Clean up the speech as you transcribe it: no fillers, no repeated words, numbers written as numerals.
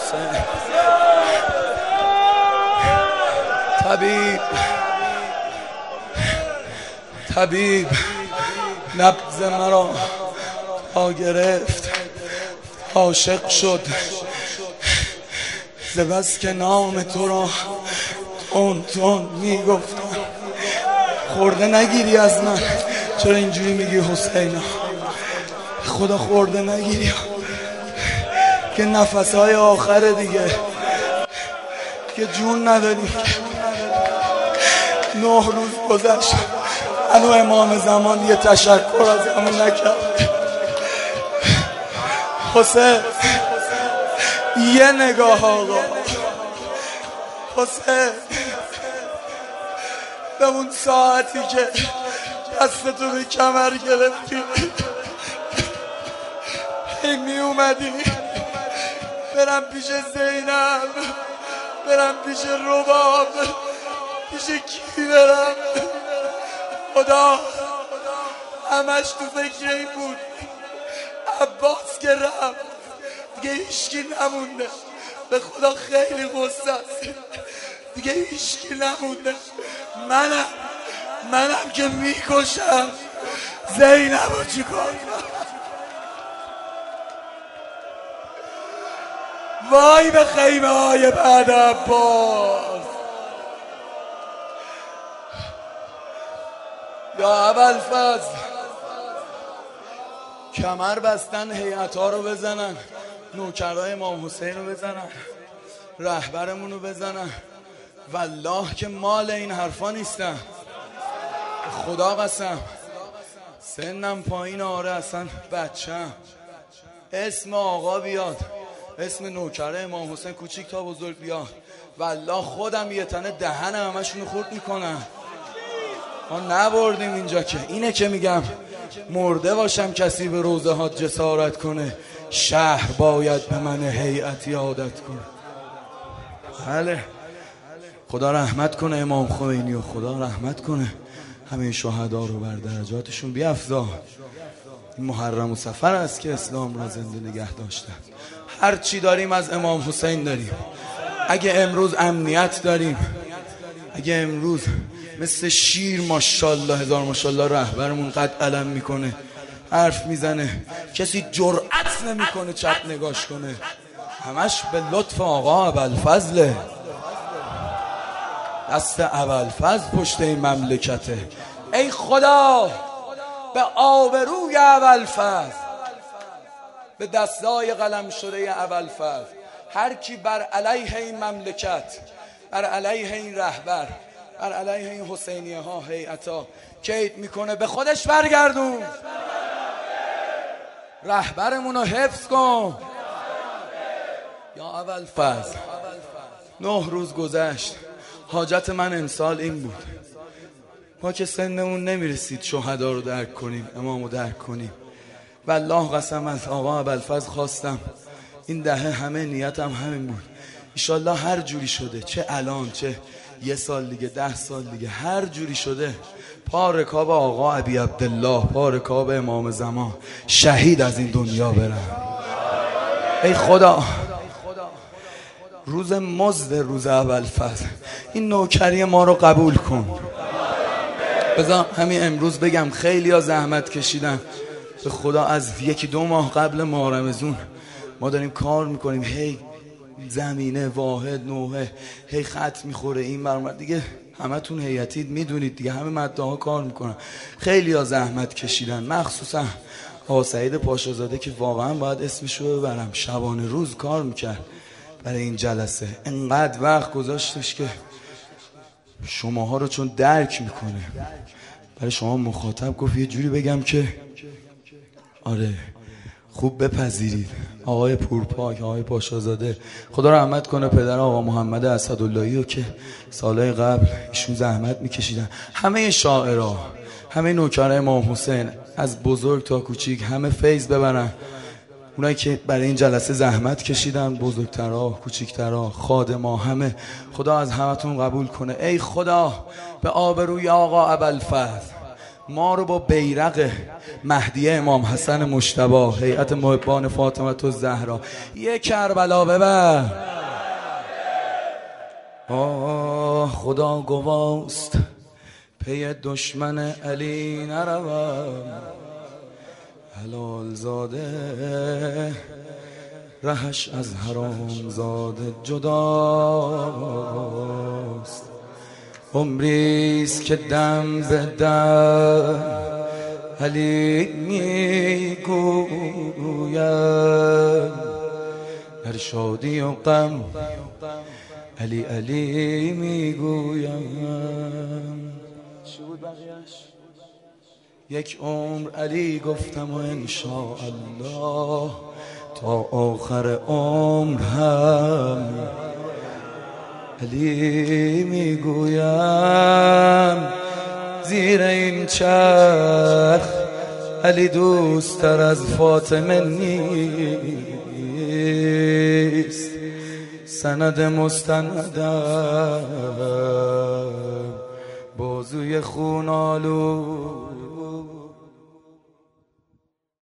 طبیب نبض مرا تا گرفت، عاشق شد ز بس که نام تو را تون تون میگفتم. خورده نگیری از من؟ چرا اینجوری میگی حسینا؟ خدا خورده نگیری که نفسهای آخر دیگه که جون نداریم. 9 روز گذشت هنو امام زمان یه تشکر از همون نکرد. حسین یه نگاه آقا، حسین به اون ساعتی که دستتو به کمر گرفتی هی می اومدی برم پیش زینب، برم پیش رباب، پیش کی برم؟ خدا همش تو فکر این بود عباس که رفت دیگه هیچکی نمونده. به خدا خیلی غصه است، دیگه هیچکی نمونده. منم که میکشم زینب رو چیکار کنم؟ وای به خیمه های بعد عباس. یا ابوالفضل کمر بستن هیئت ها رو بزنن، نوکرای امام حسین رو بزنن، رهبرمون رو بزنن. والله که مال این حرفا نیستم، خدا قسم. سنم پایین، آره اصلا بچم. اسم آقا بیاد، اسم نوکره امام حسین کوچیک تا بزرگ بیاد، والله خودم یه تنه دهن همشونو خورد میکنم. ما نبردیم اینجا که. اینه که میگم مرده باشم کسی به روزه ها جسارت کنه، شهر باید به من هیئتی عادت کنه. بله خدا رحمت کنه امام خمینی و خدا رحمت کنه همه شهدا رو بر درجاتشون بیفزا. این محرم و سفر است که اسلام را زنده نگه داشتن. هر چی داریم از امام حسین داریم. اگه امروز امنیت داریم، اگه امروز مثل شیر ماشاءالله هزار ماشاءالله رهبرمون قد علم میکنه، حرف میزنه، کسی جرأت نمیکنه چپ نگاش کنه، همش به لطف آقا ابوالفضله. دست ابوالفضل پشت این مملکته. ای خدا به آبروی ابوالفضل، به دستای قلم شده ابوالفضل، هر کی بر علیه این مملکت، بر علیه این رهبر، بر علیه این حسینیه ها هیئتا کید میکنه به خودش برگردون. رهبرمون رو حفظ کن یا ابوالفضل. 9 روز گذشت. حاجت من امسال این بود، ما که سنمون نمیرسید شهدا رو درک کنیم، امام رو درک کنیم. والله قسم از آقا ابوالفضل خواستم این دهه همه نیتم همین بود، ایشالله هر جوری شده، چه الان چه یه سال دیگه 10 سال دیگه، هر جوری شده پا رکاب آقا ابی عبدالله، پا رکاب امام زمان شهید از این دنیا برم. ای خدا روز مزد روز ابوالفضل این نوکری ما رو قبول کن. بذار همین امروز بگم خیلی ها زحمت کشیدن به خدا. از 1-2 ماه قبل ماه رمضان ما داریم کار میکنیم، هی زمینه واحد نوحه هی خط میخوره این برمار دیگه. همه تون هیئتید میدونید دیگه، همه مدده ها کار میکنن. خیلی ها زحمت کشیدن، مخصوصا آقا سعید پاشازاده که واقعا باید اسمشو ببرم، شبانه روز کار میکرد برای این جلسه. انقدر وقت گذاشتش که شماها رو چون درک میکنه برای شما مخاطب گفت یه جوری بگم که آره خوب بپذیرید. آقای پورپاک، آقای پاشازاده، خدا رحمت کنه پدر آقا محمد اسداللهی رو که سالهای قبل ایشون زحمت میکشیدن. همه شاعرها، همه نوکرای امام حسین از بزرگ تا کوچیک همه فیض ببرن. اونایی که برای این جلسه زحمت کشیدن، بزرگترها، کوچیکترها، خادما، همه خدا از همتون قبول کنه. ای خدا به آبروی آقا ابوالفضل، ما رو با بیرق مهدی امام حسن مجتبی، هیئت محبان فاطمه الزهرا، یه کربلا ببر. آه خدا گواست پی دشمن علی نروم، حلال زاده رهش از حرام زاده جداست. عمریست که دم به دم علی میگویم، در شادی و غم علی علی میگویم. چی بود بقیه‌اش؟ یک عمر علی گفتم و انشاءالله تا آخر عمر هم علی میگویم. زیر این چرخ علی دوست تر از فاطمه نیست، سند مستندم بازوی خونالو